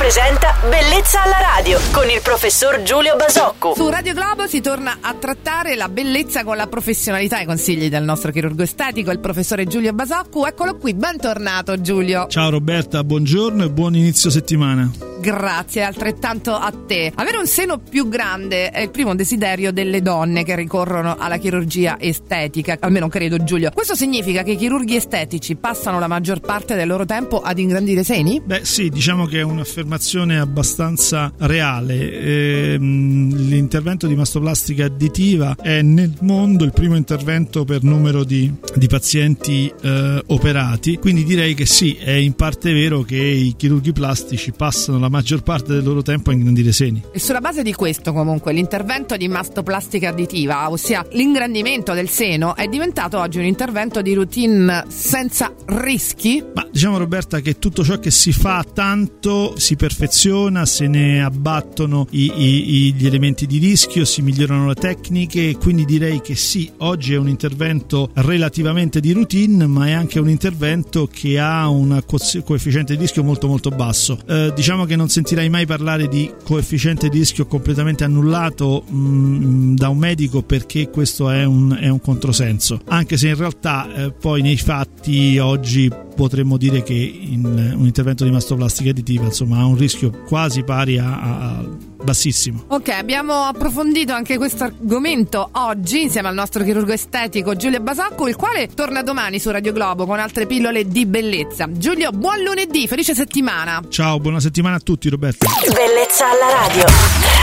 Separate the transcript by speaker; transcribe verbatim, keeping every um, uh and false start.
Speaker 1: presenta Bellezza alla radio con il professor Giulio Basocco.
Speaker 2: Su Radio Globo si torna a trattare la bellezza con la professionalità e i consigli del nostro chirurgo estetico, il professore Giulio Basocco. Eccolo qui, bentornato Giulio.
Speaker 3: Ciao Roberta, buongiorno e buon inizio settimana.
Speaker 2: Grazie, altrettanto a te. Avere un seno più grande è il primo desiderio delle donne che ricorrono alla chirurgia estetica, almeno credo, Giulio. Questo significa che i chirurghi estetici passano la maggior parte del loro tempo ad ingrandire seni?
Speaker 3: Beh sì, diciamo che è un'affermazione abbastanza reale. Ehm, l'intervento di mastoplastica additiva è nel mondo il primo intervento per numero di, di pazienti eh, operati, quindi direi che sì, è in parte vero che i chirurghi plastici passano la maggior parte del loro tempo a ingrandire seni.
Speaker 2: E sulla base di questo, comunque, l'intervento di mastoplastica additiva, ossia l'ingrandimento del seno, è diventato oggi un intervento di routine senza rischi?
Speaker 3: Ma diciamo, Roberta, che tutto ciò che si fa tanto si perfeziona, se ne abbattono i, i, gli elementi di rischio, si migliorano le tecniche, quindi direi che sì, oggi è un intervento relativamente di routine, ma è anche un intervento che ha un coefficiente di rischio molto molto basso. Eh, diciamo che non sentirai mai parlare di coefficiente di rischio completamente annullato mh, da un medico, perché questo è un, è un controsenso, anche se in realtà eh, poi nei fatti oggi potremmo dire che in un intervento di mastoplastica additiva insomma ha un rischio quasi pari a, a bassissimo.
Speaker 2: Ok, abbiamo approfondito anche questo argomento oggi insieme al nostro chirurgo estetico Giulio Basocco, il quale torna domani su Radio Globo con altre pillole di bellezza. Giulio, buon lunedì, felice settimana.
Speaker 3: Ciao, buona settimana a tutti, Roberto.
Speaker 1: Bellezza alla radio.